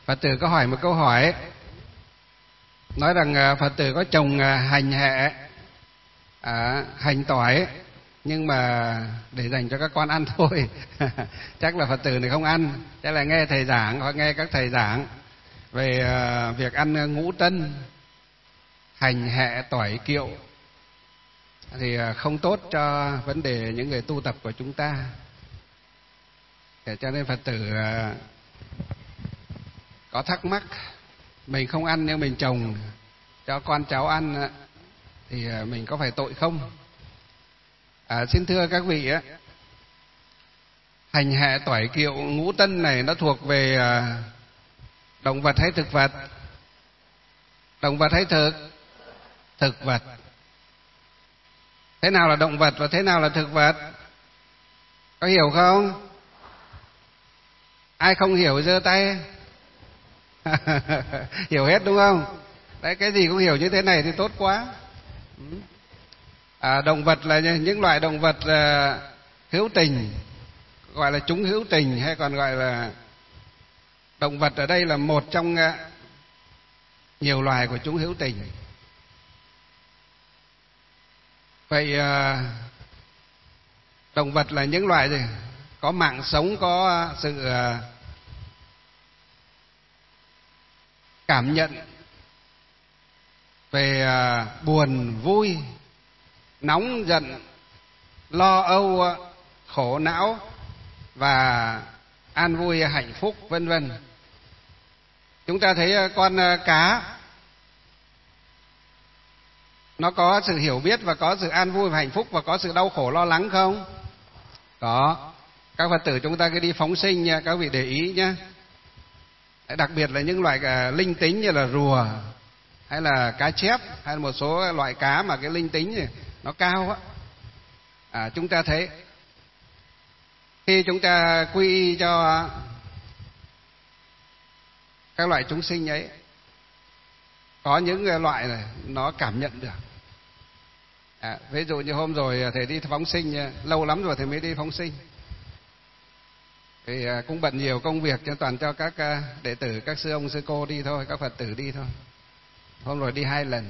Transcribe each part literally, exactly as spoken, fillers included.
Phật tử có hỏi một câu hỏi, nói rằng Phật tử có trồng hành hẹ, à, hành tỏi, nhưng mà để dành cho các con ăn thôi. Chắc là Phật tử này không ăn, chắc là nghe thầy giảng hoặc nghe các thầy giảng về uh, việc ăn ngũ tân, hành hẹ tỏi kiệu thì uh, không tốt cho vấn đề những người tu tập của chúng ta. Để cho nên Phật tử uh, có thắc mắc, mình không ăn nhưng mình trồng cho con cháu ăn uh, thì uh, mình có phải tội không? À, xin thưa các vị á, hành hẹ tỏi kiệu ngũ tân này nó thuộc về uh, động vật hay thực vật? Động vật hay thực? Thực vật. Thế nào là động vật và thế nào là thực vật? Có hiểu không? Ai không hiểu giơ tay. Hiểu hết đúng không? Đấy, cái gì cũng hiểu như thế này thì tốt quá. À, động vật là những loại động vật uh, hữu tình, gọi là chúng hữu tình, hay còn gọi là động vật ở đây là một trong uh, nhiều loài của chúng hữu tình. Vậy uh, động vật là những loài gì? Có mạng sống, có sự uh, cảm nhận về uh, buồn vui, nóng giận, lo âu, khổ não và an vui hạnh phúc vân vân. Chúng ta thấy con cá nó có sự hiểu biết và có sự an vui và hạnh phúc và có sự đau khổ lo lắng không? Có. Các Phật tử chúng ta cứ đi phóng sinh nha, các vị để ý nhé. Đặc biệt là những loại linh tính như là rùa hay là cá chép hay là một số loại cá mà cái linh tính này nó cao á, à, chúng ta thấy khi chúng ta quy cho các loại chúng sinh ấy, có những loại này nó cảm nhận được. À, ví dụ như hôm rồi thầy đi phóng sinh, lâu lắm rồi thầy mới đi phóng sinh, thì cũng bận nhiều công việc cho toàn cho các đệ tử, các sư ông sư cô đi thôi, các Phật tử đi thôi. Hôm rồi đi hai lần.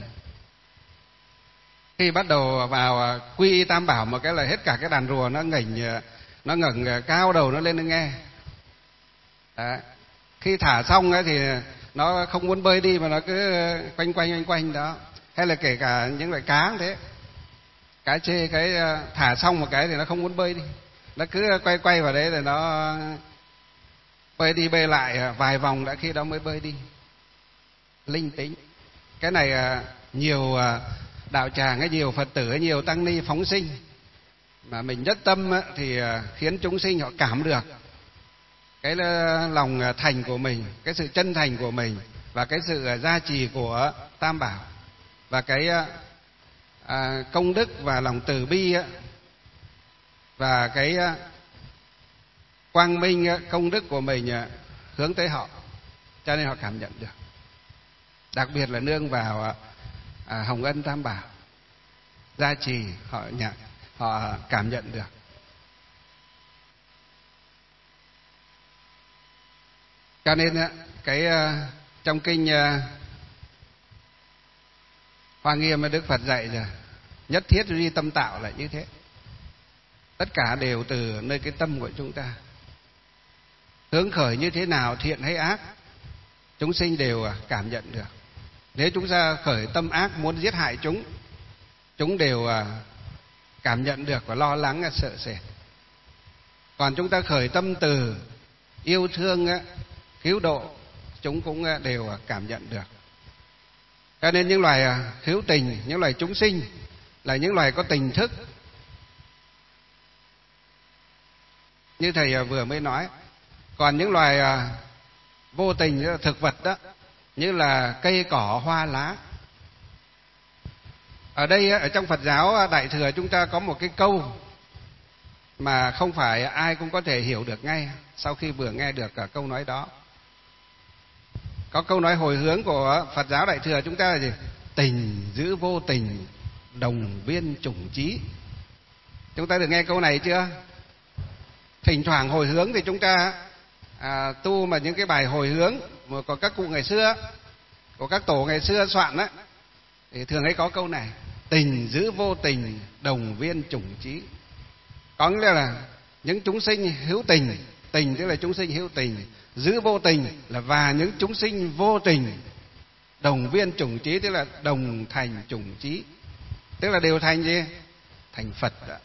Khi bắt đầu vào quy y tam bảo một cái là hết cả cái đàn rùa nó ngẩng, nó ngẩng cao đầu nó lên nó nghe. Đấy. Khi thả xong ấy thì nó không muốn bơi đi mà nó cứ quanh quanh quanh quanh đó. Hay là kể cả những loại cá cũng thế, cá chê, cái thả xong một cái thì nó không muốn bơi đi, nó cứ quay quay vào đấy rồi nó bơi đi bơi lại vài vòng đã khi đó mới bơi đi. Linh tính. Cái này nhiều đạo tràng hay nhiều Phật tử hay nhiều tăng ni phóng sinh mà mình nhất tâm thì khiến chúng sinh họ cảm được cái lòng thành của mình, cái sự chân thành của mình và cái sự gia trì của tam bảo và cái à, công đức và lòng từ bi và cái quang minh công đức của mình hướng tới họ, cho nên họ cảm nhận được. Đặc biệt là nương vào à, hồng ân tam bảo gia trì, họ nhận, họ cảm nhận được. Cho nên cái trong kinh Hoa Nghiêm Đức Phật dạy rồi, nhất thiết duy tâm tạo là như thế. Tất cả đều từ nơi cái tâm của chúng ta. Hướng khởi như thế nào, thiện hay ác, chúng sinh đều cảm nhận được. Nếu chúng ta khởi tâm ác muốn giết hại chúng, chúng đều cảm nhận được và lo lắng, sợ sệt. Còn chúng ta khởi tâm từ yêu thương, cứu độ, chúng cũng đều cảm nhận được. Cho nên những loài hữu tình, những loài chúng sinh là những loài có tình thức. Như thầy vừa mới nói. Còn những loài vô tình, thực vật đó, như là cây cỏ hoa lá. Ở đây ở trong Phật giáo Đại Thừa chúng ta có một cái câu mà không phải ai cũng có thể hiểu được ngay sau khi vừa nghe được cả câu nói đó. Có câu nói hồi hướng của Phật giáo Đại Thừa chúng ta là gì? Tình giữ vô tình, đồng viên chủng trí. Chúng ta được nghe câu này chưa? Thỉnh thoảng hồi hướng thì chúng ta à, tu mà những cái bài hồi hướng của các cụ ngày xưa, của các tổ ngày xưa soạn á, thì thường hay có câu này: tình giữ vô tình, đồng viên chủng trí. Có nghĩa là những chúng sinh hữu tình, tình tức là chúng sinh hữu tình, giữ vô tình là và những chúng sinh vô tình, đồng viên chủng trí tức là đồng thành chủng trí, tức là đều thành gì? Thành Phật đó.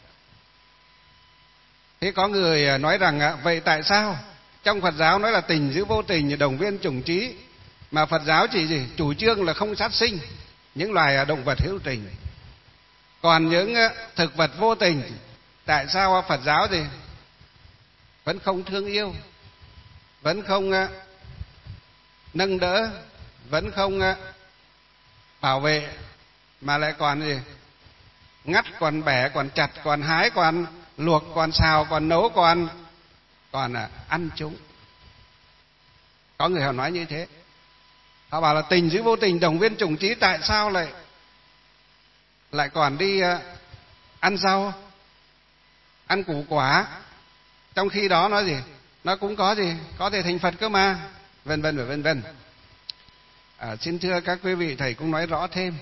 Thế có người nói rằng vậy tại sao trong Phật giáo nói là tình giữ vô tình, đồng viên chủng trí, mà Phật giáo chỉ gì? Chủ trương là không sát sinh những loài động vật hữu tình, còn những thực vật vô tình, tại sao Phật giáo thì vẫn không thương yêu, vẫn không nâng đỡ, vẫn không bảo vệ, mà lại còn gì? Ngắt, còn bẻ, còn chặt, còn hái, còn luộc, còn xào, còn nấu, còn còn ăn chúng. Có người họ nói như thế, họ bảo là tình giữ vô tình, đồng viên chủng trí, tại sao lại lại còn đi ăn rau, ăn củ quả, trong khi đó nó gì? Nó cũng có gì? Có thể thành Phật cơ mà, vân vân và vân vân. À, xin thưa các quý vị, thầy cũng nói rõ thêm.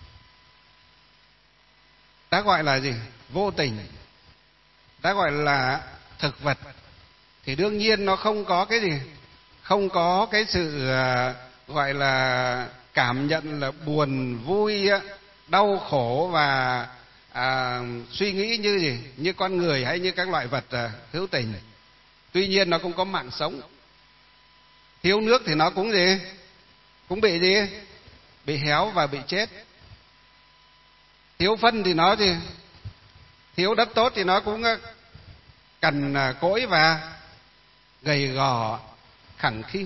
Đã gọi là gì? Vô tình, đã gọi là thực vật, thì đương nhiên nó không có cái gì, không có cái sự uh, gọi là cảm nhận là buồn, vui, đau khổ và à, suy nghĩ như gì? Như con người hay như các loại vật uh, hữu tình. Tuy nhiên nó cũng có mạng sống. Thiếu nước thì nó cũng gì? Cũng bị gì? Bị héo và bị chết. Thiếu phân thì nó gì? Thiếu đất tốt thì nó cũng cằn cỗi và gầy gò, khẳng khiu.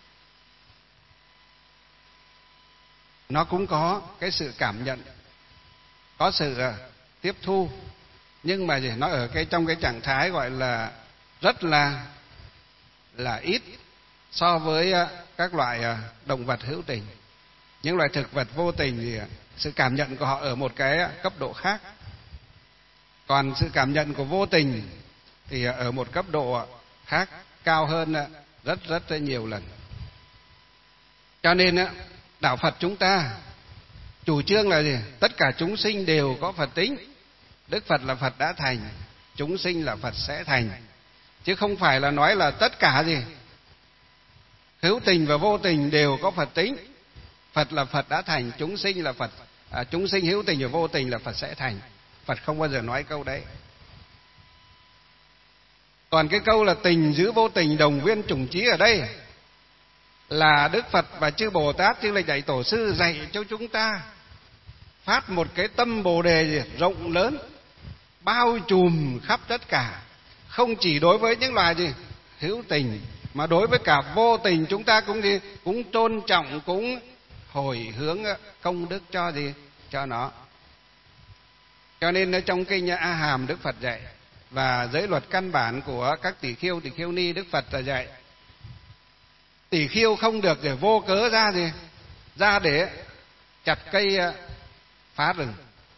Nó cũng có cái sự cảm nhận, có sự tiếp thu, nhưng mà gì? Nó ở cái trong cái trạng thái gọi là rất là là ít so với các loại động vật hữu tình. Những loài thực vật vô tình thì sự cảm nhận của họ ở một cái cấp độ khác, còn sự cảm nhận của vô tình thì ở một cấp độ khác, cao hơn rất rất nhiều lần. Cho nên đạo Phật chúng ta chủ trương là gì? Tất cả chúng sinh đều có Phật tính. Đức Phật là Phật đã thành, chúng sinh là Phật sẽ thành, chứ không phải là nói là tất cả gì hữu tình và vô tình đều có Phật tính. Phật là Phật đã thành, chúng sinh là Phật à, chúng sinh hữu tình và vô tình là Phật sẽ thành. Phật không bao giờ nói câu đấy. Còn cái câu là tình giữ vô tình, đồng viên chủng trí ở đây là Đức Phật và chư Bồ Tát, chư Lệnh Dạy Tổ sư dạy cho chúng ta phát một cái tâm Bồ đề gì? Rộng lớn, bao trùm khắp tất cả, không chỉ đối với những loài gì hữu tình, mà đối với cả vô tình chúng ta cũng gì? Cũng tôn trọng, cũng hồi hướng công đức cho gì? Cho nó. Cho nên trong kinh A Hàm Đức Phật dạy, và giới luật căn bản của các tỷ khiêu, tỷ khiêu ni Đức Phật là dạy tỷ khiêu không được để vô cớ ra gì? Ra để chặt cây phá rừng.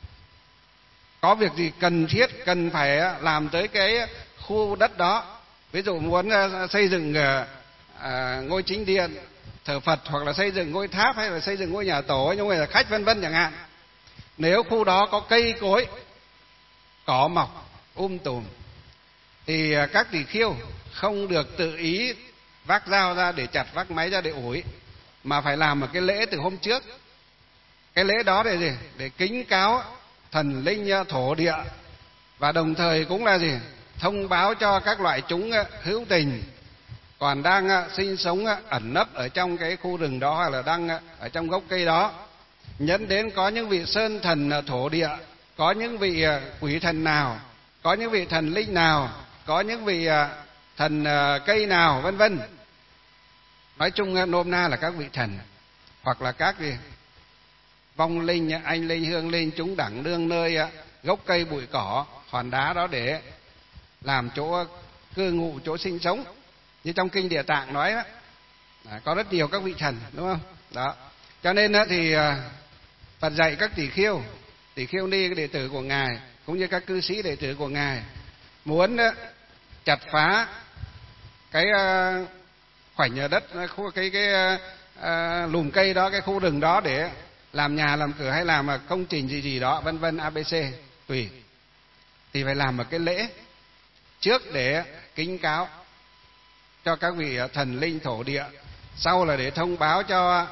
Có việc gì cần thiết, cần phải làm tới cái khu đất đó. Ví dụ muốn xây dựng à, ngôi chính điện thờ Phật, hoặc là xây dựng ngôi tháp, hay là xây dựng ngôi nhà tổ, nhưng mà là khách vân vân chẳng hạn. Nếu khu đó có cây cối, cỏ mọc um tùm, thì các tỷ khiêu không được tự ý vác dao ra để chặt, vác máy ra để ủi, mà phải làm một cái lễ từ hôm trước. Cái lễ đó để gì? Để kính cáo thần linh thổ địa, và đồng thời cũng là gì? Thông báo cho các loại chúng hữu tình còn đang sinh sống ẩn nấp ở trong cái khu rừng đó, hoặc là đang ở trong gốc cây đó, nhấn đến có những vị sơn thần thổ địa, có những vị quỷ thần nào, có những vị thần linh nào, có những vị thần cây nào, vân vân. Nói chung nôm na là các vị thần, hoặc là các gì vong linh, anh linh, hương linh, chúng đẳng đương nơi gốc cây bụi cỏ, hòn đá đó để làm chỗ cư ngụ, chỗ sinh sống. Như trong kinh Địa Tạng nói đó, có rất nhiều các vị thần, đúng không? Đó. Cho nên thì Phật dạy các tỷ khiêu, tỷ khiêu ni, cái đệ tử của Ngài, cũng như các cư sĩ đệ tử của Ngài, muốn chặt phá cái khoảnh ở đất khu cái cái uh, lùm cây đó, cái khu rừng đó để làm nhà làm cửa hay làm công trình gì gì đó vân vân a bê xê tùy, thì phải làm một cái lễ trước để kính cáo cho các vị thần linh thổ địa, sau là để thông báo cho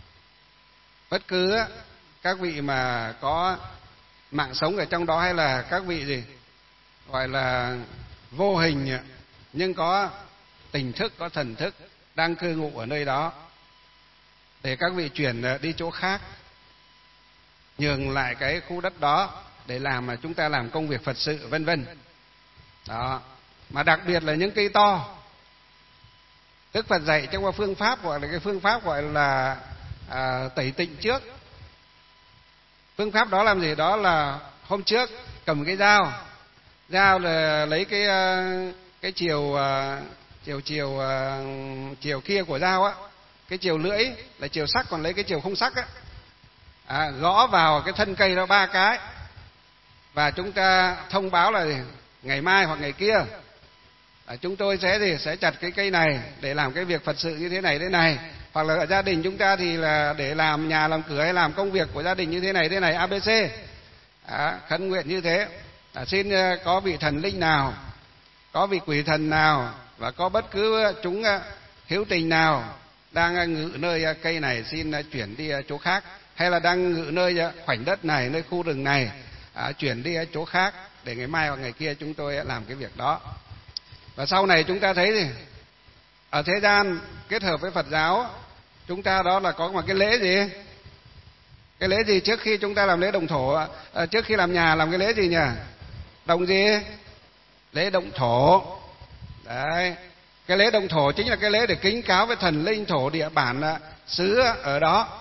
bất cứ các vị mà có mạng sống ở trong đó, hay là các vị gì gọi là vô hình nhưng có tình thức, có thần thức đang cư ngụ ở nơi đó, để các vị chuyển đi chỗ khác, nhường lại cái khu đất đó để làm mà chúng ta làm công việc Phật sự vân vân. Đó, mà đặc biệt là những cây to. Đức Phật dạy trong một phương pháp gọi là cái phương pháp gọi là à, tẩy tịnh trước. Phương pháp đó làm gì? Đó là hôm trước cầm cái dao, dao là lấy cái cái chiều chiều chiều chiều kia của dao á, cái chiều lưỡi là chiều sắc, còn lấy cái chiều không sắc á, à, gõ vào cái thân cây đó ba cái, và chúng ta thông báo là ngày mai hoặc ngày kia à, chúng tôi sẽ gì sẽ chặt cái cây này để làm cái việc Phật sự như thế này thế này, hoặc là ở gia đình chúng ta thì là để làm nhà làm cửa hay làm công việc của gia đình như thế này thế này a bê xê, à, khấn nguyện như thế. À, xin có vị thần linh nào, có vị quỷ thần nào và có bất cứ chúng hữu tình nào đang ngự nơi cây này xin chuyển đi chỗ khác, hay là đang ngự nơi khoảnh đất này, nơi khu rừng này, à, chuyển đi chỗ khác để ngày mai hoặc ngày kia chúng tôi làm cái việc đó. Và sau này chúng ta thấy thì ở thế gian kết hợp với Phật giáo chúng ta đó là có một cái lễ gì? Cái lễ gì trước khi chúng ta làm lễ động thổ? À, trước khi làm nhà làm cái lễ gì nhỉ? Động gì? Lễ động thổ. Đấy. Cái lễ động thổ chính là cái lễ để kính cáo với thần linh thổ địa bản xứ ở đó.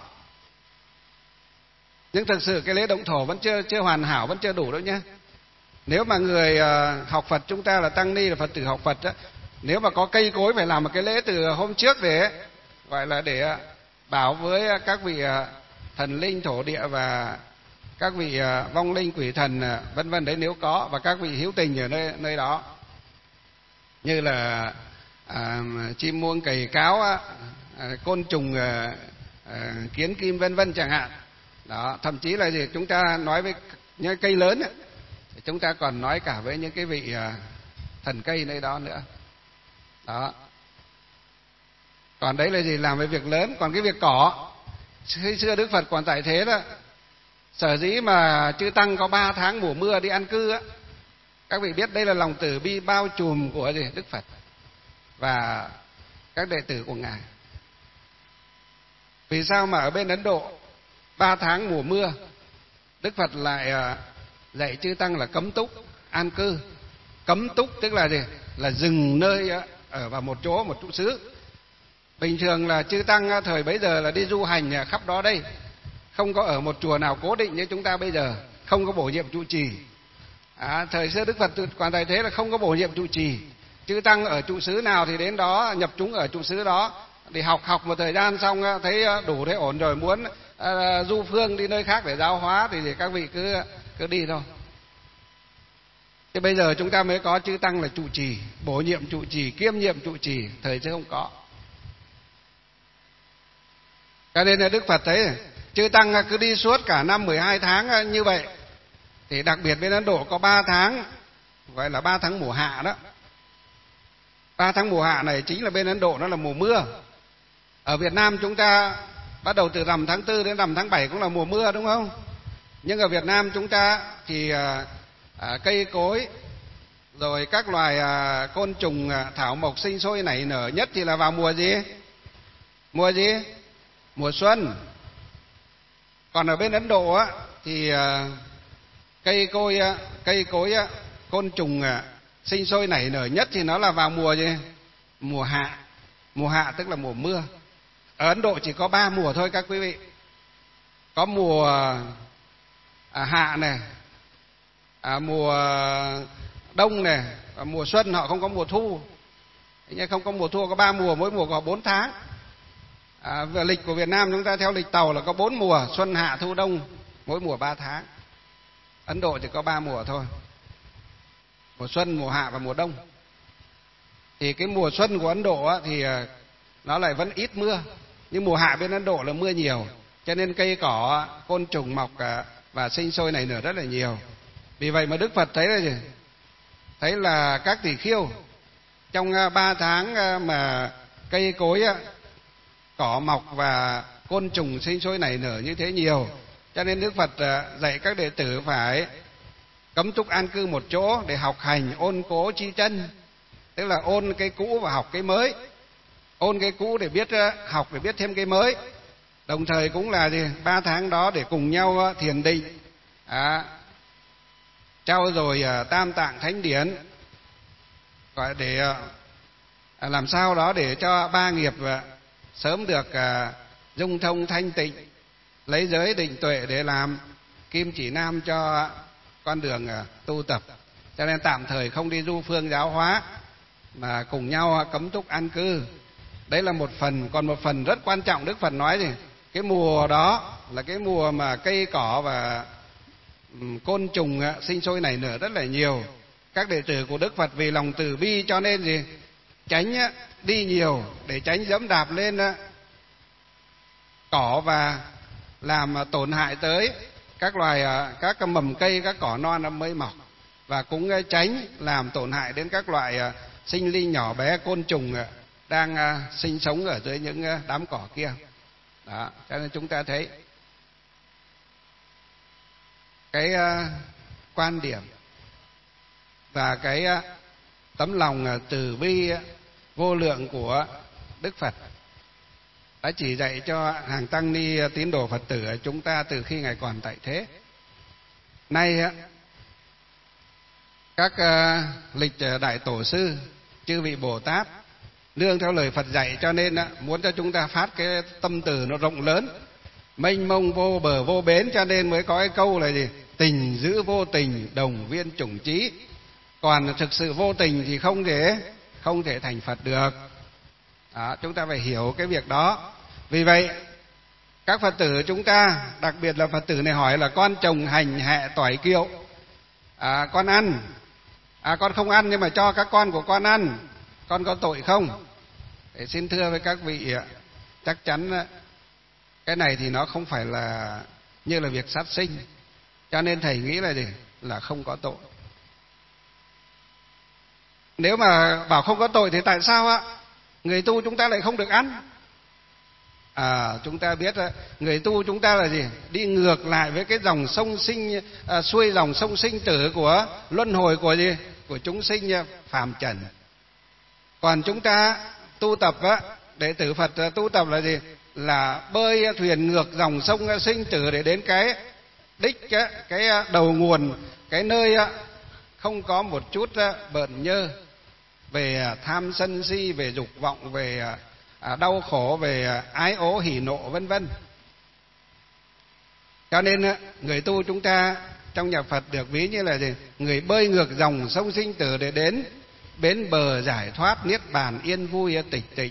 Nhưng thực sự cái lễ động thổ vẫn chưa chưa hoàn hảo, vẫn chưa đủ đâu nhé. Nếu mà người học Phật chúng ta là tăng ni, là Phật tử học Phật á, nếu mà có cây cối phải làm một cái lễ từ hôm trước để gọi là để bảo với các vị thần linh thổ địa và các vị vong linh quỷ thần vân vân đấy nếu có, và các vị hữu tình ở nơi nơi đó, như là à, chim muông cầy cáo, à, côn trùng à, à, kiến kim vân vân chẳng hạn. Đó, thậm chí là gì chúng ta nói với những cây lớn ấy, thì chúng ta còn nói cả với những cái vị à, thần cây nơi đó nữa. Đó. Còn đấy là gì? Làm với việc lớn. Còn cái việc cỏ, khi xưa Đức Phật còn tại thế đó, sở dĩ mà chư tăng có ba tháng mùa mưa đi an cư á, các vị biết đây là lòng từ bi bao trùm của gì? Đức Phật và các đệ tử của Ngài. Vì sao mà ở bên Ấn Độ ba tháng mùa mưa Đức Phật lại dạy chư tăng là cấm túc an cư? Cấm túc tức là gì? Là dừng nơi ở vào một chỗ, một trụ xứ. Bình thường là chư tăng thời bấy giờ là đi du hành khắp đó đây, không có ở một chùa nào cố định như chúng ta bây giờ, không có bổ nhiệm trụ trì. À, thời xưa Đức Phật còn tại thế là không có bổ nhiệm trụ trì, chư tăng ở trụ xứ nào thì đến đó nhập chúng ở trụ xứ đó, thì học học một thời gian xong thấy đủ thấy ổn rồi, muốn uh, du phương đi nơi khác để giáo hóa thì, thì các vị cứ cứ đi thôi. Thế bây giờ chúng ta mới có chư tăng là trụ trì, bổ nhiệm trụ trì, kiêm nhiệm trụ trì, thời xưa không có. Cho nên là Đức Phật thấy chư tăng cứ đi suốt cả năm mười hai tháng như vậy. Thì đặc biệt bên Ấn Độ có ba tháng gọi là ba tháng mùa hạ đó. Ba tháng mùa hạ này chính là bên Ấn Độ nó là mùa mưa. Ở Việt Nam chúng ta bắt đầu từ rằm tháng tư đến rằm tháng bảy cũng là mùa mưa, đúng không? Nhưng ở Việt Nam chúng ta thì à, à, cây cối rồi các loài à, côn trùng à, thảo mộc sinh sôi nảy nở nhất thì là vào mùa gì? Mùa gì? Mùa xuân. Còn ở bên Ấn Độ á thì à, cây cối cây cối côn trùng sinh sôi nảy nở nhất thì nó là vào mùa gì? Mùa hạ. Mùa hạ tức là mùa mưa. Ở Ấn Độ chỉ có ba mùa thôi các quý vị. Có mùa à, hạ này, à, mùa đông này, và mùa xuân. Họ không có mùa thu. Không có mùa thu, có ba mùa, mỗi mùa có bốn tháng. À, về lịch của Việt Nam chúng ta theo lịch tàu là có bốn mùa, xuân hạ thu đông, mỗi mùa ba tháng. Ấn Độ chỉ có ba mùa thôi, mùa xuân, mùa hạ và mùa đông. Thì cái mùa xuân của Ấn Độ á, thì nó lại vẫn ít mưa. Nhưng mùa hạ bên Ấn Độ là mưa nhiều, cho nên cây cỏ, côn trùng mọc và sinh sôi nảy nở rất là nhiều. Vì vậy mà Đức Phật thấy là gì? Thấy là các tỳ khưu trong ba tháng mà cây cối, cỏ mọc và côn trùng sinh sôi nảy nở như thế nhiều, cho nên Đức Phật dạy các đệ tử phải cấm túc an cư một chỗ để học hành ôn cố chi chân, tức là ôn cái cũ và học cái mới. Ôn cái cũ để biết học, để biết thêm cái mới. Đồng thời cũng là gì? Ba tháng đó để cùng nhau thiền định, à, trau dồi tam tạng thánh điển, gọi để à, làm sao đó để cho ba nghiệp sớm được à, dung thông thanh tịnh, lấy giới định tuệ để làm kim chỉ nam cho con đường à, tu tập. Cho nên tạm thời không đi du phương giáo hóa, mà cùng nhau cấm túc an cư. Đấy là một phần. Còn một phần rất quan trọng, Đức Phật nói gì? Cái mùa đó là cái mùa mà cây cỏ và côn trùng sinh sôi nảy nở rất là nhiều. Các đệ tử của Đức Phật vì lòng từ bi cho nên gì? Tránh đi nhiều để tránh dẫm đạp lên cỏ và làm tổn hại tới các loài, các mầm cây, các cỏ non nó mới mọc, và cũng tránh làm tổn hại đến các loại sinh linh nhỏ bé, côn trùng đang sinh sống ở dưới những đám cỏ kia. Đó, cho nên chúng ta thấy cái quan điểm và cái tấm lòng từ bi vô lượng của Đức Phật đã chỉ dạy cho hàng tăng ni tín đồ Phật tử ở chúng ta từ khi Ngài còn tại thế. Nay các lịch đại tổ sư, chư vị Bồ Tát nương theo lời Phật dạy, cho nên muốn cho chúng ta phát cái tâm từ nó rộng lớn, mênh mông vô bờ vô bến, cho nên mới có cái câu là gì? Tình giữ vô tình, đồng viên chủng trí. Còn thực sự vô tình thì không thể không thể thành Phật được. Đó, chúng ta phải hiểu cái việc đó. Vì vậy các Phật tử chúng ta, đặc biệt là Phật tử này hỏi là con trồng hành hẹ tỏi kiệu, à, con ăn, à, con không ăn nhưng mà cho các con của con ăn, con có tội không? Để xin thưa với các vị, chắc chắn cái này thì nó không phải là như là việc sát sinh, cho nên thầy nghĩ là gì? Là không có tội. Nếu mà bảo không có tội thì tại sao á người tu chúng ta lại không được ăn? À, chúng ta biết người tu chúng ta là gì? Đi ngược lại với cái dòng sông sinh, à, xuôi dòng sông sinh tử của luân hồi của gì? Của chúng sinh phàm trần. Còn chúng ta tu tập á, đệ tử Phật tu tập là gì? Là bơi thuyền ngược dòng sông sinh tử để đến cái đích, cái, cái đầu nguồn, cái nơi không có một chút bợn nhơ về tham sân si, về dục vọng, về đau khổ, về ái ố hỉ nộ vân vân. Cho nên người tu chúng ta trong nhà Phật được ví như là gì? Người bơi ngược dòng sông sinh tử để đến bến bờ giải thoát niết bàn yên vui tịch tịnh.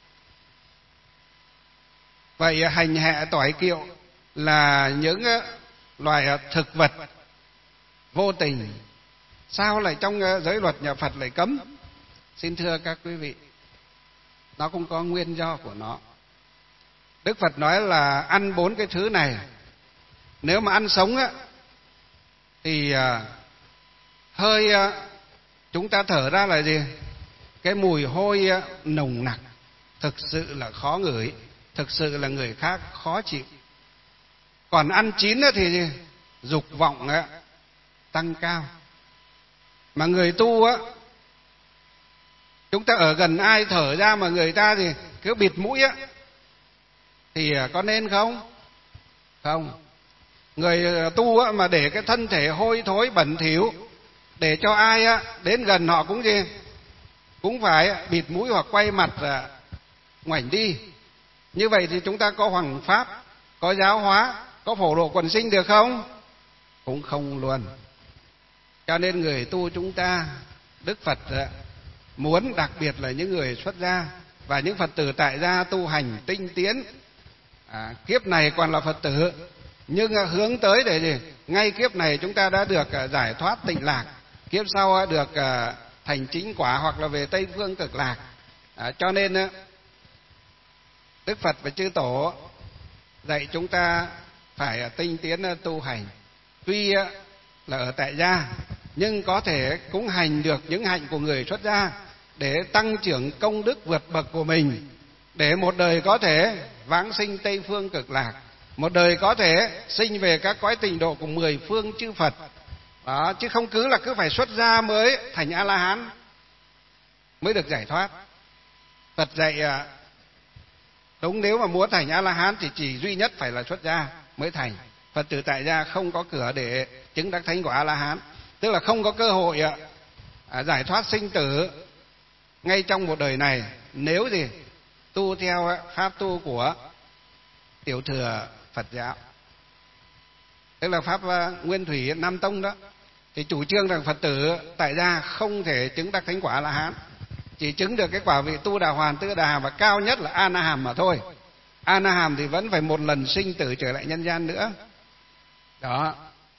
Vậy hành hẹ tỏi kiệu là những loài thực vật vô tình, sao lại trong giới luật nhà Phật lại cấm? Xin thưa các quý vị, nó cũng có nguyên do của nó. Đức Phật nói là ăn bốn cái thứ này, nếu mà ăn sống á thì hơi chúng ta thở ra là gì? Cái mùi hôi nồng nặc, thực sự là khó ngửi, thực sự là người khác khó chịu. Còn ăn chín thì gì? Dục vọng tăng cao. Mà người tu á, chúng ta ở gần ai thở ra mà người ta thì cứ bịt mũi á, thì có nên không? Không. Người tu á mà để cái thân thể hôi thối bẩn thỉu, để cho ai á đến gần họ cũng gì? Cũng phải bịt mũi hoặc quay mặt ngoảnh đi. Như vậy thì chúng ta có hoằng pháp, có giáo hóa, có phổ độ quần sinh được không? Cũng không luôn. Cho nên người tu chúng ta, Đức Phật muốn đặc biệt là những người xuất gia và những Phật tử tại gia tu hành tinh tiến, à, kiếp này còn là Phật tử, nhưng hướng tới để gì? Ngay kiếp này chúng ta đã được giải thoát tịnh lạc, kiếp sau được thành chính quả hoặc là về Tây Phương Cực Lạc. À, cho nên Đức Phật và chư tổ dạy chúng ta phải tinh tiến tu hành. Tuy là ở tại gia nhưng có thể cũng hành được những hạnh của người xuất gia để tăng trưởng công đức vượt bậc của mình, để một đời có thể vãng sinh Tây phương cực lạc, một đời có thể sinh về các cõi tịnh độ của mười phương chư Phật. Đó, chứ không cứ là cứ phải xuất gia mới thành A La Hán mới được giải thoát. Phật dạy đúng, nếu mà muốn thành A La Hán thì chỉ duy nhất phải là xuất gia mới thành. Phật tử tại gia không có cửa để chứng đắc thánh của A La Hán, tức là không có cơ hội giải thoát sinh tử ngay trong một đời này nếu gì tu theo pháp tu của tiểu thừa Phật giáo, tức là pháp Nguyên Thủy Nam Tông đó, thì chủ trương rằng Phật tử tại gia không thể chứng đắc thánh quả A La Hán, chỉ chứng được cái quả vị tu đà hoàn, tư đà và cao nhất là A Na Hàm mà thôi. A Na Hàm thì vẫn phải một lần sinh tử trở lại nhân gian nữa. Đó.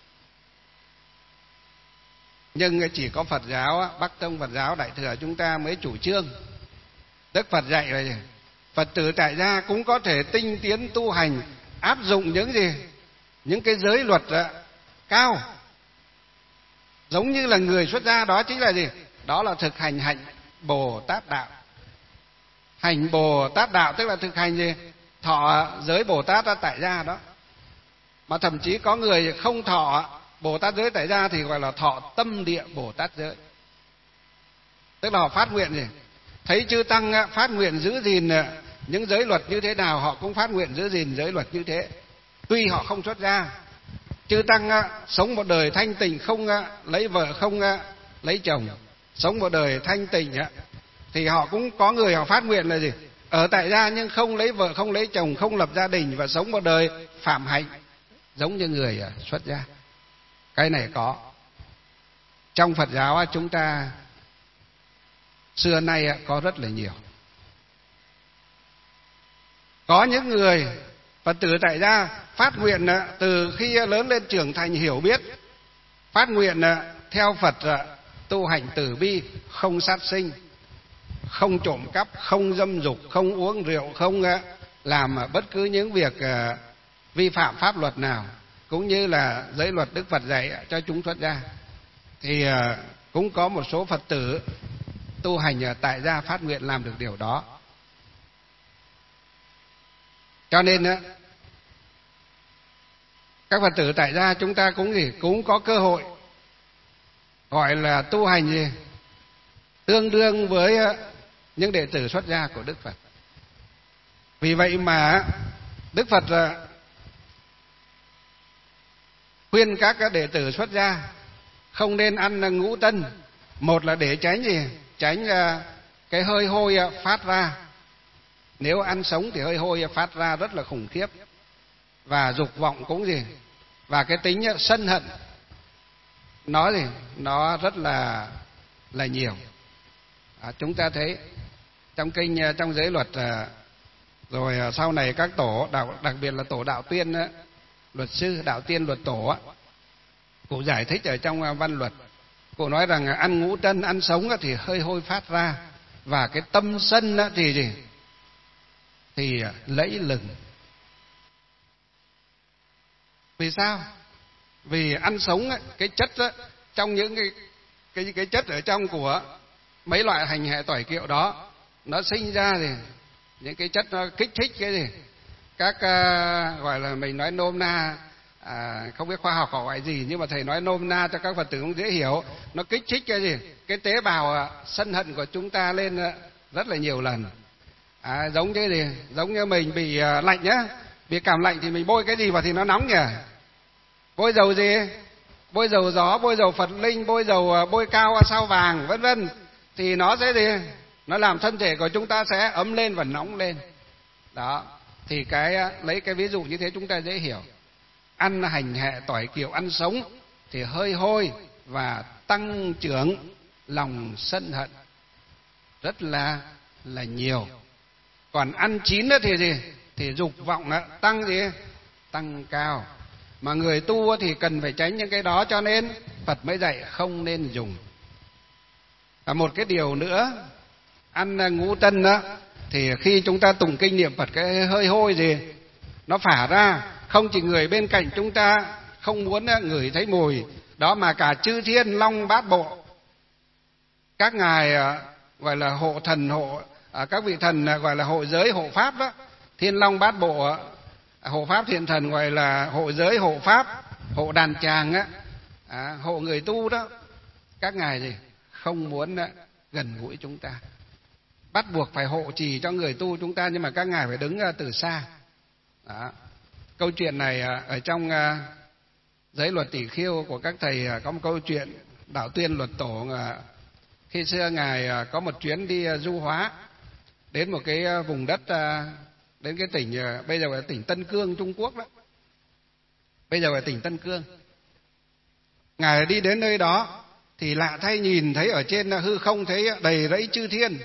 Nhưng chỉ có Phật giáo, Bắc Tông Phật giáo Đại thừa chúng ta mới chủ trương. Đức Phật dạy là gì? Phật tử tại gia cũng có thể tinh tiến tu hành, áp dụng những gì? Những cái giới luật cao. Giống như là người xuất gia, đó chính là gì? Đó là thực hành hạnh Bồ Tát đạo. Hành Bồ Tát đạo tức là thực hành gì? Thọ giới Bồ Tát tại gia đó. Mà thậm chí có người không thọ Bồ Tát giới tại gia thì gọi là thọ tâm địa Bồ Tát giới. Tức là họ phát nguyện gì? Thấy chư tăng phát nguyện giữ gìn những giới luật như thế nào, họ cũng phát nguyện giữ gìn giới luật như thế. Tuy họ không xuất gia, chư tăng sống một đời thanh tịnh, không lấy vợ, không lấy chồng, sống một đời thanh tịnh, thì họ cũng có người họ phát nguyện là gì? Ở tại gia nhưng không lấy vợ, không lấy chồng, không lập gia đình và sống một đời phạm hạnh giống như người xuất gia. Cái này có. Trong Phật giáo chúng ta xưa nay có rất là nhiều. Có những người Phật tử tại gia phát nguyện từ khi lớn lên trưởng thành hiểu biết, phát nguyện theo Phật tu hành từ bi, không sát sinh, không trộm cắp, không dâm dục, không uống rượu, không làm bất cứ những việc vi phạm pháp luật nào, cũng như là giới luật Đức Phật dạy cho chúng xuất gia. Thì cũng có một số Phật tử tu hành tại gia phát nguyện làm được điều đó. Cho nên các Phật tử tại gia chúng ta cũng gì cũng có cơ hội gọi là tu hành gì tương đương với những đệ tử xuất gia của Đức Phật. Vì vậy mà Đức Phật khuyên các đệ tử xuất gia không nên ăn ngũ tân. Một là để tránh gì? Tránh cái hơi hôi phát ra. Nếu ăn sống thì hơi hôi phát ra rất là khủng khiếp. Và dục vọng cũng gì? Và cái tính sân hận nó gì? Nó rất là là nhiều. À, chúng ta thấy trong kinh, trong giới luật, rồi sau này các tổ đạo, đặc biệt là tổ Đạo Tuyên, luật sư Đạo Tiên luật tổ, cụ giải thích ở trong văn luật. Cụ nói rằng ăn ngũ tân, ăn sống thì hơi hôi phát ra, và cái tâm sân thì gì? Thì lẫy lừng. Vì sao? Vì ăn sống cái chất trong những cái cái cái chất ở trong của mấy loại hành hệ tỏi kiệu đó, nó sinh ra thì những cái chất nó kích thích cái gì? Các uh, gọi là mình nói nôm na, à, không biết khoa học họ gọi gì, nhưng mà thầy nói nôm na cho các Phật tử cũng dễ hiểu. Nó kích thích cái gì? Cái tế bào uh, sân hận của chúng ta lên uh, rất là nhiều lần. À, giống như gì? Giống như mình bị uh, lạnh nhá, bị cảm lạnh thì mình bôi cái gì vào thì nó nóng nhỉ? Bôi dầu gì? Bôi dầu gió, bôi dầu Phật linh, bôi dầu uh, bôi cao sao vàng, vân vân. Thì nó sẽ gì? Nó làm thân thể của chúng ta sẽ ấm lên và nóng lên. Đó. Thì cái lấy cái ví dụ như thế chúng ta dễ hiểu. Ăn hành hệ tỏi kiệu, ăn sống thì hơi hôi và tăng trưởng lòng sân hận rất là là nhiều. Còn ăn chín thì gì? Thì dục vọng tăng gì? Tăng cao. Mà người tu thì cần phải tránh những cái đó, cho nên Phật mới dạy không nên dùng. Và một cái điều nữa, ăn ngũ tân đó, thì khi chúng ta tụng kinh niệm Phật, cái hơi hôi gì nó phả ra, không chỉ người bên cạnh chúng ta không muốn ngửi thấy mùi đó, mà cả chư thiên long bát bộ, các ngài gọi là hộ thần, hộ các vị thần gọi là hộ giới hộ pháp đó, thiên long bát bộ hộ pháp thiện thần gọi là hộ giới hộ pháp, hộ đàn tràng á, à, hộ người tu đó, các ngài gì không muốn gần gũi chúng ta, bắt buộc phải hộ trì cho người tu chúng ta, nhưng mà các ngài phải đứng từ xa. Đó. Câu chuyện này ở trong giới luật tỷ khiêu của các thầy có một câu chuyện Đạo Tuyên Luật Tổ. Khi xưa ngài có một chuyến đi du hóa đến một cái vùng đất, đến cái tỉnh bây giờ là tỉnh Tân Cương Trung Quốc đó, bây giờ là tỉnh Tân Cương. Ngài đi đến nơi đó thì lạ thay, nhìn thấy ở trên hư không thấy đầy rẫy chư thiên,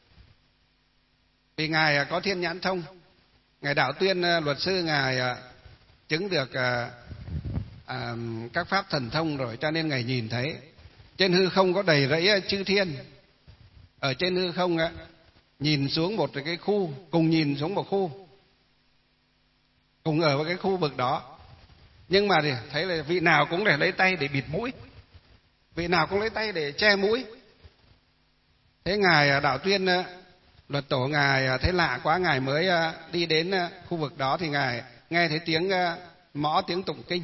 vì ngài có thiên nhãn thông. Ngài Đạo Tuyên luật sư ngài chứng được à, à, các pháp thần thông rồi, cho nên ngài nhìn thấy trên hư không có đầy rẫy chư thiên. Ở trên hư không á, nhìn xuống một cái khu, cùng nhìn xuống một khu, cùng ở với cái khu vực đó, nhưng mà thì thấy là vị nào cũng để lấy tay để bịt mũi, vị nào cũng lấy tay để che mũi. Thế ngài Đạo Tuyên Luật Tổ ngài thấy lạ quá, ngài mới đi đến khu vực đó thì ngài nghe thấy tiếng mõ, tiếng tụng kinh.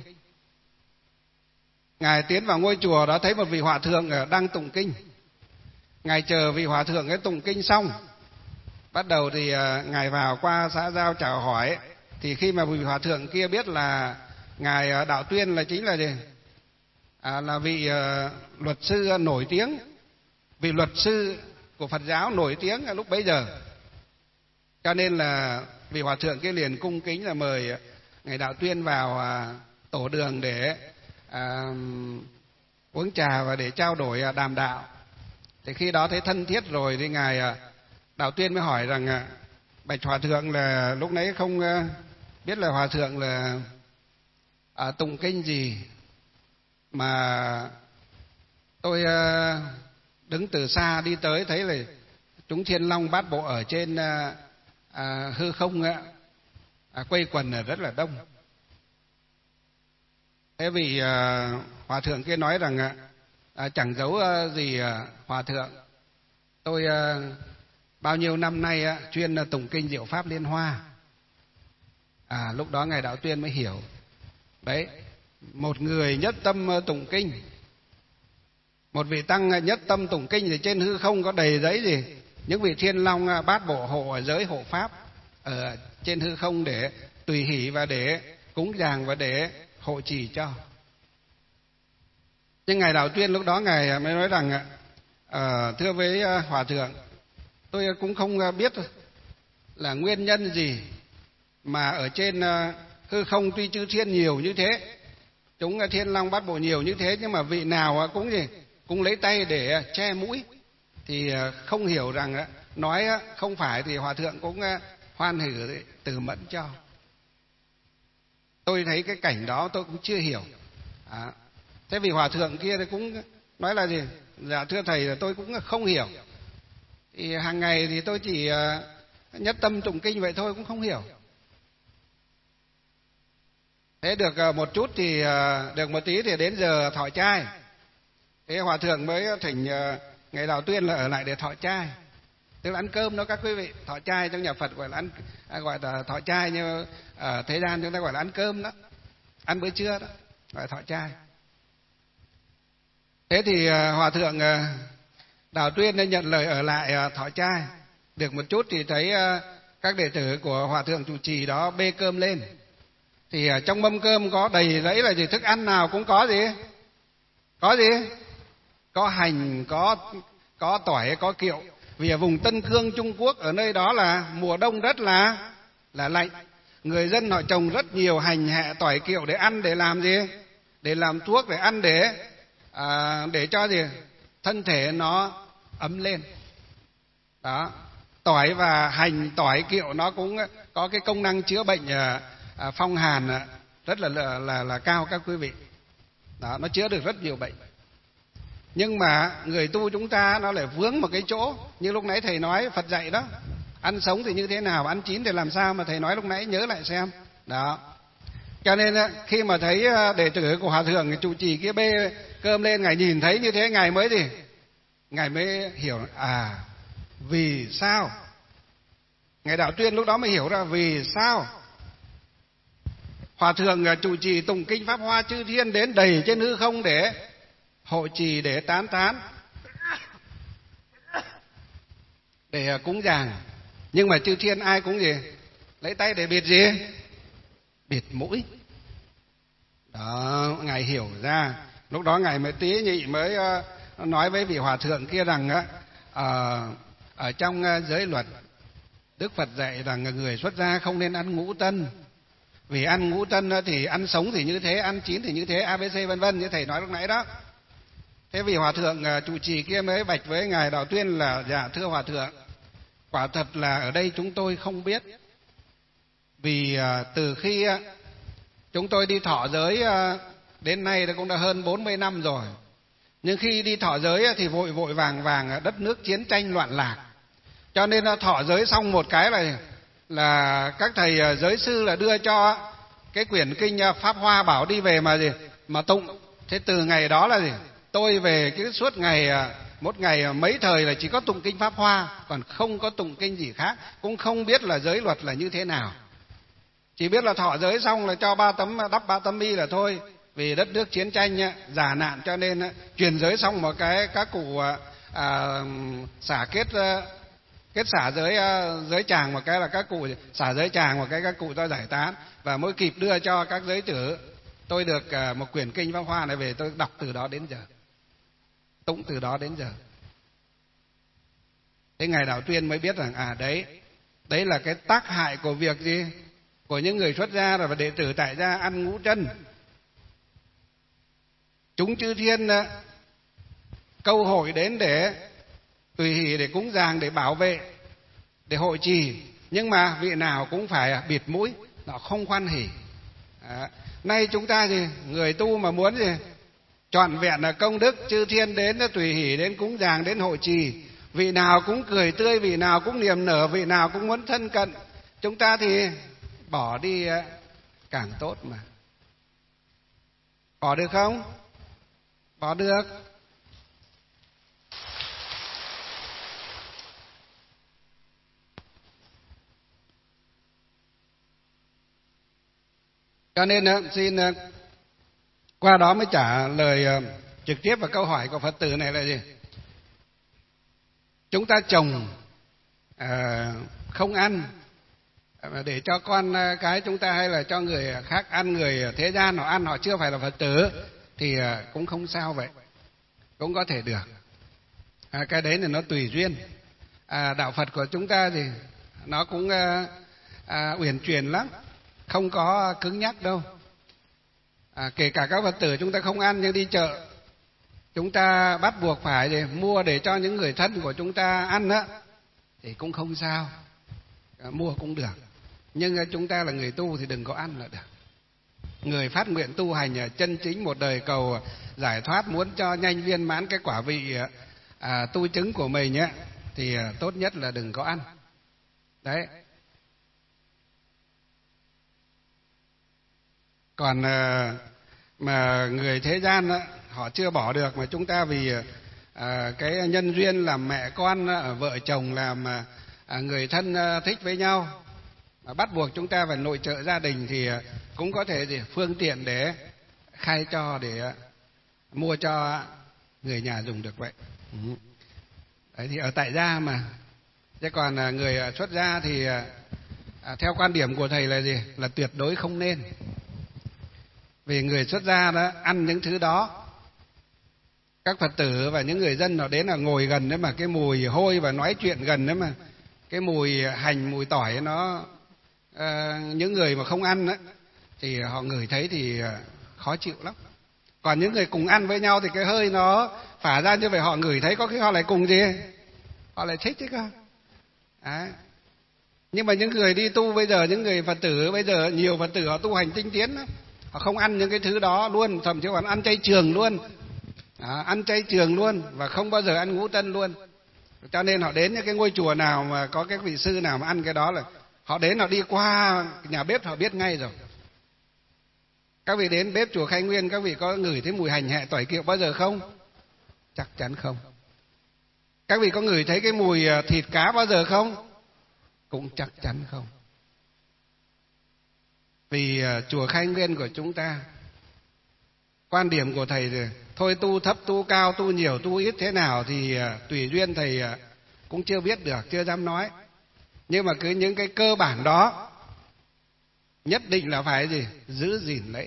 Ngài tiến vào ngôi chùa đó, thấy một vị hòa thượng đang tụng kinh. Ngài chờ vị hòa thượng ấy tụng kinh xong, bắt đầu thì ngài vào qua xã giao chào hỏi. Thì khi mà vị hòa thượng kia biết là ngài Đạo Tuyên là chính là gì? À, là vị uh, luật sư nổi tiếng, vị luật sư của Phật giáo nổi tiếng lúc bấy giờ, cho nên là vị hòa thượng kia liền cung kính là mời ngài Đạo Tuyên vào uh, tổ đường để uh, uống trà và để trao đổi uh, đàm đạo. Thì khi đó thấy thân thiết rồi thì ngài uh, Đạo Tuyên mới hỏi rằng uh, bạch hòa thượng là lúc nãy không uh, biết là hòa thượng là uh, tụng kinh gì mà tôi uh, đứng từ xa đi tới thấy là chúng thiên long bát bộ ở trên uh, uh, hư không uh, uh, quây quần rất là đông. Thế vì uh, hòa thượng kia nói rằng uh, chẳng giấu uh, gì uh, hòa thượng, tôi uh, bao nhiêu năm nay uh, chuyên uh, tụng kinh Diệu Pháp Liên Hoa. À, lúc đó ngài Đạo Tuyên mới hiểu đấy, một người nhất tâm uh, tụng kinh, một vị tăng nhất tâm tụng kinh thì trên hư không có đầy giấy gì những vị thiên long bát bộ hộ giới hộ pháp ở trên hư không để tùy hỷ và để cúng dường và để hộ trì cho. Nhưng ngài Đạo Tuyên lúc đó ngài mới nói rằng à, thưa với hòa thượng, tôi cũng không biết là nguyên nhân gì mà ở trên hư không tuy chư thiên nhiều như thế, chúng thiên long bát bộ nhiều như thế, nhưng mà vị nào cũng gì cũng lấy tay để che mũi, thì không hiểu rằng nói không phải thì hòa thượng cũng hoan hỉ từ mẫn cho. Tôi thấy cái cảnh đó tôi cũng chưa hiểu. À, thế vì hòa thượng kia thì cũng nói là gì, dạ thưa thầy là tôi cũng không hiểu, thì hàng ngày thì tôi chỉ nhất tâm tụng kinh vậy thôi, cũng không hiểu. Thế được một chút thì được một tí thì đến giờ thọ trai. Thế hòa thượng mới thỉnh ngài Đạo Tuyên là ở lại để thọ trai, tức là ăn cơm đó các quý vị. Thọ trai trong nhà Phật gọi là ăn, gọi là thọ trai, nhưng ở thế gian chúng ta gọi là ăn cơm đó, ăn bữa trưa đó, gọi là thọ trai. Thế thì hòa thượng Đạo Tuyên đã nhận lời ở lại thọ trai. Được một chút thì thấy các đệ tử của hòa thượng trụ trì đó bê cơm lên, thì trong mâm cơm có đầy rẫy là gì, thức ăn nào cũng có gì, có gì, có hành, có có tỏi, có kiệu. Vì ở vùng Tân Cương Trung Quốc, ở nơi đó là mùa đông rất là là lạnh, người dân họ trồng rất nhiều hành hẹ tỏi kiệu để ăn, để làm gì, để làm thuốc, để ăn, để à, để cho gì thân thể nó ấm lên. Đó, tỏi và hành, tỏi kiệu nó cũng có cái công năng chữa bệnh à, à, phong hàn à, rất là, là là là cao các quý vị. Đó, nó chữa được rất nhiều bệnh. Nhưng mà người tu chúng ta nó lại vướng một cái chỗ, như lúc nãy thầy nói Phật dạy đó, ăn sống thì như thế nào, ăn chín thì làm sao mà thầy nói lúc nãy nhớ lại xem. Đó. Cho nên khi mà thấy đệ tử của hòa thượng trụ trì kia bê cơm lên, ngài nhìn thấy như thế, ngài mới gì? Ngài mới hiểu, à vì sao? Ngài Đạo Tuyên lúc đó mới hiểu ra vì sao hòa thượng trụ trì tụng kinh Pháp Hoa, chư thiên đến đầy trên hư không để hộ trì, để tán thán, để cúng dường. Nhưng mà chư thiên ai cũng gì? Lấy tay để bịt gì? Bịt mũi. Đó, ngài hiểu ra. Lúc đó ngài mới tế nhị mới uh, nói với vị hòa thượng kia rằng uh, ở trong uh, giới luật Đức Phật dạy rằng người xuất gia không nên ăn ngũ tân. Vì ăn ngũ tân uh, thì ăn sống thì như thế, ăn chín thì như thế, a bê xê vân vân như thầy nói lúc nãy đó. Thế vị hòa thượng uh, trụ trì kia mới bạch với ngài Đạo Tuyên là: dạ thưa hòa thượng, quả thật là ở đây chúng tôi không biết. Vì uh, từ khi uh, chúng tôi đi thọ giới đến nay cũng đã hơn bốn mươi năm rồi. Nhưng khi đi thọ giới thì vội vội vàng vàng, đất nước chiến tranh loạn lạc. Cho nên thọ giới xong một cái là là các thầy giới sư là đưa cho cái quyển kinh Pháp Hoa bảo đi về mà gì mà tụng. Thế từ ngày đó là gì? Tôi về cái suốt ngày, một ngày mấy thời là chỉ có tụng kinh Pháp Hoa, còn không có tụng kinh gì khác, cũng không biết là giới luật là như thế nào. Chỉ biết là thọ giới xong là cho ba tấm đắp ba tấm y là thôi. Vì đất nước chiến tranh giả nạn cho nên truyền giới xong một cái các cụ à, xả kết kết xả giới giới tràng một cái là các cụ xả giới tràng một cái các cụ cho giải tán, và mới kịp đưa cho các giới tử. Tôi được một quyển kinh Pháp Hoa này về, tôi đọc từ đó đến giờ, tụng từ đó đến giờ. Thế ngài Đạo Tuyên mới biết rằng à đấy đấy là cái tác hại của việc gì, của những người xuất gia và đệ tử tại gia ăn ngũ chân. Chúng chư thiên câu hội đến để tùy hỷ, để cúng dường, để bảo vệ, để hội trì, nhưng mà vị nào cũng phải bịt mũi, nó không hoan hỉ. À, nay chúng ta gì người tu mà muốn gì trọn vẹn là công đức, chư thiên đến tùy hỷ, đến cúng dường, đến hội trì, vị nào cũng cười tươi, vị nào cũng niềm nở, vị nào cũng muốn thân cận, chúng ta thì bỏ đi càng tốt mà. Bỏ được không? Bỏ được. Cho nên xin qua đó mới trả lời trực tiếp vào câu hỏi của Phật tử này là gì? Chúng ta trồng à, không ăn để cho con cái chúng ta hay là cho người khác ăn, người thế gian họ ăn, họ chưa phải là Phật tử thì cũng không sao, vậy cũng có thể được. À, cái đấy là nó tùy duyên. À, đạo Phật của chúng ta thì nó cũng à, à, uyển chuyển lắm, không có cứng nhắc đâu. À, kể cả các Phật tử chúng ta không ăn nhưng đi chợ chúng ta bắt buộc phải để mua để cho những người thân của chúng ta ăn á thì cũng không sao, à, mua cũng được. Nhưng chúng ta là người tu thì đừng có ăn là được. Người phát nguyện tu hành chân chính một đời cầu giải thoát, muốn cho nhanh viên mãn cái quả vị à, tu chứng của mình ấy, thì tốt nhất là đừng có ăn. Đấy. Còn à, mà người thế gian á, họ chưa bỏ được, mà chúng ta vì à, cái nhân duyên làm mẹ con, vợ chồng, làm à, người thân thích với nhau, mà bắt buộc chúng ta phải nội trợ gia đình thì cũng có thể gì phương tiện để khai cho, để mua cho người nhà dùng được vậy. Ừ. Đấy thì ở tại gia mà. Chứ còn người xuất gia thì à, theo quan điểm của thầy là gì? Là tuyệt đối không nên. Vì người xuất gia đó ăn những thứ đó, các Phật tử và những người dân họ đến là ngồi gần đấy mà cái mùi hôi và nói chuyện gần đấy mà cái mùi hành, mùi tỏi nó à, những người mà không ăn đó, thì họ ngửi thấy thì khó chịu lắm. Còn những người cùng ăn với nhau thì cái hơi nó phả ra như vậy, họ ngửi thấy có khi họ lại cùng gì, họ lại thích chứ cơ. Đấy. Nhưng mà những người đi tu bây giờ, những người Phật tử bây giờ, nhiều Phật tử họ tu hành tinh tiến lắm, họ không ăn những cái thứ đó luôn, thậm chí còn ăn chay trường luôn. Đó, ăn chay trường luôn và không bao giờ ăn ngũ tân luôn. Cho nên họ đến những cái ngôi chùa nào mà có cái vị sư nào mà ăn cái đó là họ đến, họ đi qua nhà bếp họ biết ngay rồi. Các vị đến bếp chùa Khai Nguyên, các vị có ngửi thấy mùi hành hẹ tỏi kiệu bao giờ không? Chắc chắn không. Các vị có ngửi thấy cái mùi thịt cá bao giờ không? Cũng chắc chắn không. Vì chùa Khai Nguyên của chúng ta, quan điểm của thầy thì thôi tu thấp tu cao, tu nhiều tu ít thế nào thì tùy duyên, thầy cũng chưa biết được, chưa dám nói. Nhưng mà cứ những cái cơ bản đó nhất định là phải gì? Giữ gìn lấy.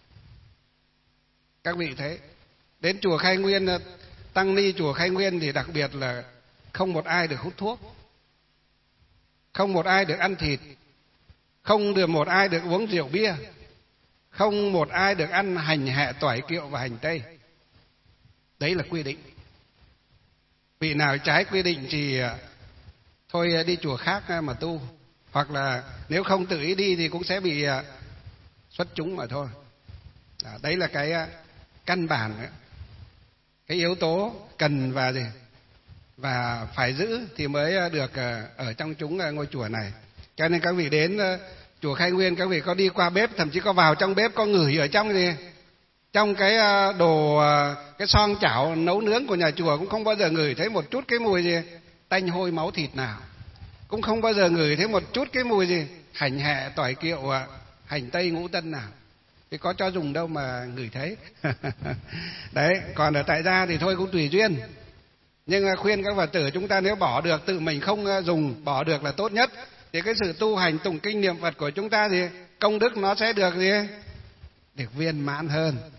Các vị thấy, đến chùa Khai Nguyên, tăng ni chùa Khai Nguyên thì đặc biệt là không một ai được hút thuốc, không một ai được ăn thịt, không được một ai được uống rượu bia, không một ai được ăn hành hẹ tỏi kiệu và hành tây. Đấy là quy định. Vị nào trái quy định thì thôi đi chùa khác mà tu, hoặc là nếu không tự ý đi thì cũng sẽ bị xuất chúng mà thôi. Đấy là cái căn bản, cái yếu tố cần và gì và phải giữ thì mới được ở trong chúng ngôi chùa này. Cho nên các vị đến chùa Khai Nguyên, các vị có đi qua bếp, thậm chí có vào trong bếp, có ngửi ở trong gì trong cái đồ, cái xoong chảo nấu nướng của nhà chùa, cũng không bao giờ ngửi thấy một chút cái mùi gì tanh hôi máu thịt nào, cũng không bao giờ ngửi thấy một chút cái mùi gì hành hẹ tỏi kiệu hành tây ngũ tân nào. Thì có cho dùng đâu mà ngửi thấy. Đấy, còn ở tại gia thì thôi cũng tùy duyên. Nhưng khuyên các Phật tử chúng ta nếu bỏ được, tự mình không dùng, bỏ được là tốt nhất. Thì cái sự tu hành tụng kinh niệm Phật của chúng ta thì công đức nó sẽ được gì? Được viên mãn hơn.